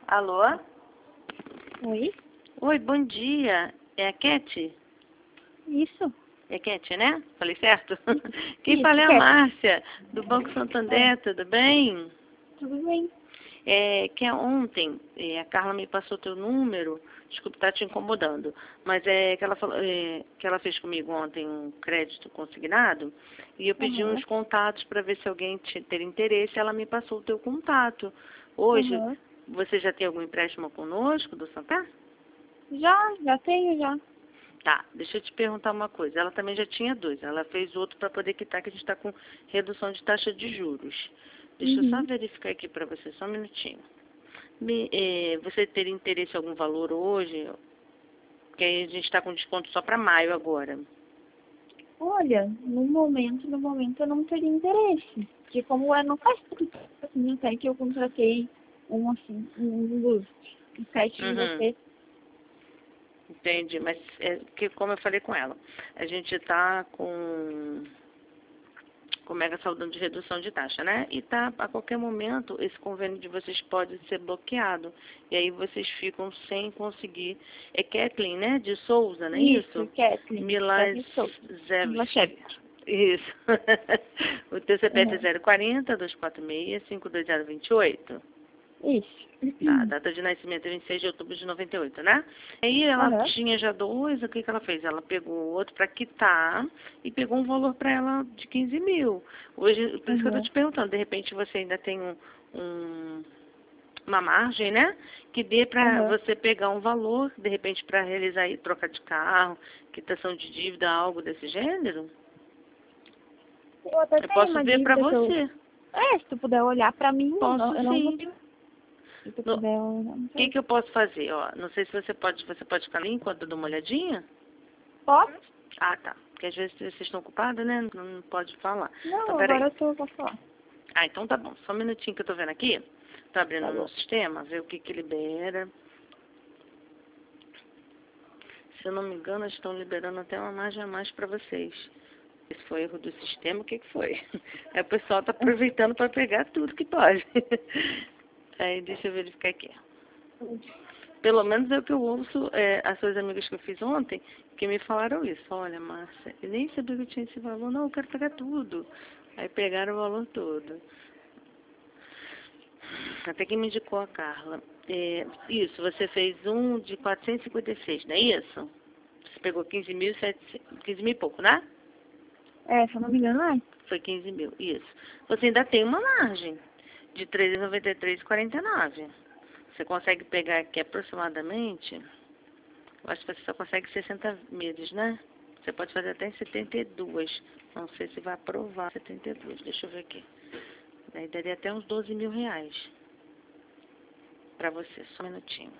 Alô? Oi? Oi, bom dia. É a Cat? Isso. É a Cat, né? Falei certo? Quem Isso, fala é a Cat. Márcia, do Banco Santander, tudo bem? Tudo bem? Que ontem a Carla me passou teu número, desculpe estar te incomodando, mas que ela falou, que ela fez comigo ontem um crédito consignado e eu pedi uns contatos para ver se alguém ter interesse, ela me passou o teu contato. Hoje, você já tem algum empréstimo conosco do Santander? Já tenho, já. Tá, deixa eu te perguntar uma coisa. Ela também já tinha dois. Ela fez outro para poder quitar, que a gente está com redução de taxa de juros. Deixa eu só verificar aqui para você, só um minutinho. Você teria interesse em algum valor hoje? Porque aí a gente está com desconto só para maio agora. Olha, no momento eu não teria interesse. Porque como não faz tudo assim, até que eu contratei um dos sites de você. Entendi, mas que como eu falei com ela, a gente está com mega saudando de redução de taxa, né? E tá, a qualquer momento, esse convênio de vocês pode ser bloqueado. E aí vocês ficam sem conseguir. É Kathleen, né? De Souza, não é isso? Kathleen. Milasevic. Isso. O teu CPF é 040 246 52028. Isso. Tá, a data de nascimento é 26 de outubro de 98, né? Aí ela tinha já dois, o que que ela fez? Ela pegou outro para quitar e pegou um valor para ela de 15 mil. Hoje, por isso que eu tô te perguntando, de repente você ainda tem uma margem, né? Que dê para você pegar um valor, de repente para realizar aí, troca de carro, quitação de dívida, algo desse gênero? Eu posso ver para você. Se tu puder olhar para mim, Posso eu não sim. consigo. Se tu puder olhar. O que eu posso fazer? Ó, não sei se você pode ficar ali enquanto eu dou uma olhadinha? Posso? Ah, tá. Porque às vezes vocês estão ocupados, né? Não pode falar. Não, Então, agora eu posso falar. Ah, então tá bom. Só um minutinho que eu tô vendo aqui. Tô abrindo Tá bom. no sistema, ver o que libera. Se eu não me engano, eles estão liberando até uma margem a mais para vocês. Esse foi erro do sistema, o que foi? Aí o pessoal tá aproveitando para pegar tudo que pode. Aí deixa eu verificar aqui. Pelo menos é o que eu ouço, as suas amigas que eu fiz ontem, que me falaram isso. Olha, Márcia, eu nem sabia que eu tinha esse valor. Não, eu quero pegar tudo. Aí pegaram o valor todo. Até que me indicou a Carla. Isso, você fez um de 456, não é isso? Você pegou 15 mil e pouco, né? Se eu não me engano, é. Foi 15 mil, isso. Você ainda tem uma margem de 393,49. Você consegue pegar aqui aproximadamente, eu acho que você só consegue 60 meses, né? Você pode fazer até em 72. Não sei se vai aprovar 72. Deixa eu ver aqui. Daí daria até uns 12 mil reais para você. Só um minutinho.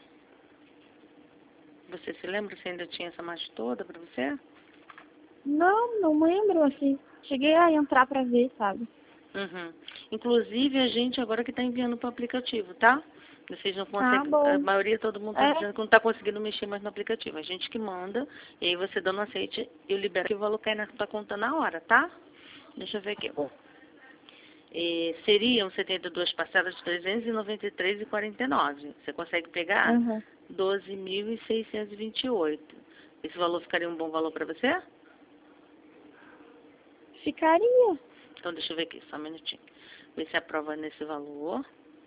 Você se lembra se ainda tinha essa margem toda para você? Não lembro, assim. Cheguei a entrar pra ver, sabe? Inclusive, a gente agora que está enviando para o aplicativo, tá? Vocês não conseguem, Bom. a maioria, todo mundo está dizendo que não está conseguindo mexer mais no aplicativo. A gente que manda, e aí você dando aceite, eu libero que o valor cai na tua conta na hora, tá? Deixa eu ver aqui. Seriam 72 parcelas de 393,49. Você consegue pegar 12.628. Esse valor ficaria um bom valor para você? Ficaria. Então, deixa eu ver aqui, só um minutinho. Ver se aprova nesse valor.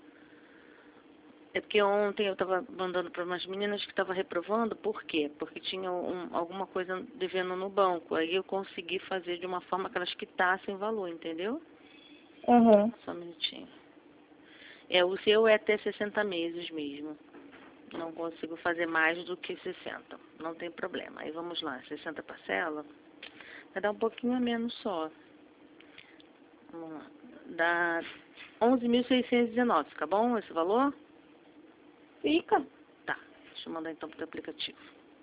É porque ontem eu estava mandando para umas meninas que estavam reprovando. Por quê? Porque tinha alguma coisa devendo no banco. Aí eu consegui fazer de uma forma que elas quitassem o valor, entendeu? Só um minutinho. O seu é até 60 meses mesmo. Não consigo fazer mais do que 60. Não tem problema. Aí vamos lá, 60 parcela. Vai dar um pouquinho a menos só. Vamos lá. Dá 11.619, fica bom esse valor? Fica. Tá, deixa eu mandar então pro aplicativo.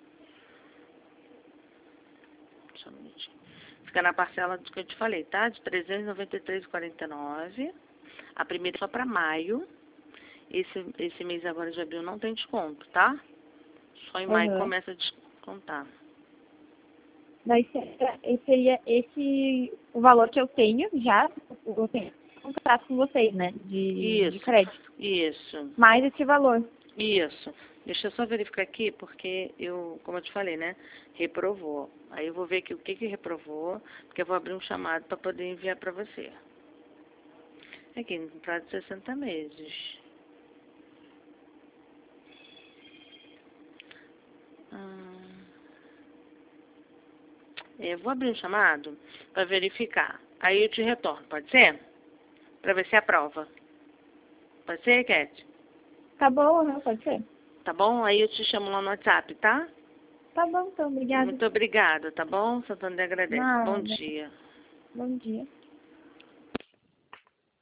Só um minutinho. Fica na parcela que eu te falei, tá? De 393,49. A primeira é só para maio. Esse mês agora de abril não tem desconto, tá? Só em maio começa a descontar. Daí seria o valor que eu tenho já, eu tenho contrato com vocês, né? De crédito. Isso. Mais esse valor. Isso. Deixa eu só verificar aqui, porque eu, como eu te falei, né? Reprovou. Aí eu vou ver aqui o que reprovou, porque eu vou abrir um chamado para poder enviar para você. Aqui, no prazo de 60 meses. Eu vou abrir um chamado para verificar. Aí eu te retorno, pode ser? Para ver se aprova. Pode ser, Cat? Tá bom, né? Pode ser? Tá bom? Aí eu te chamo lá no WhatsApp, tá? Tá bom, então. Obrigada. Muito obrigada, tá bom? Santo André agradece. Bom Nada. dia. Bom dia.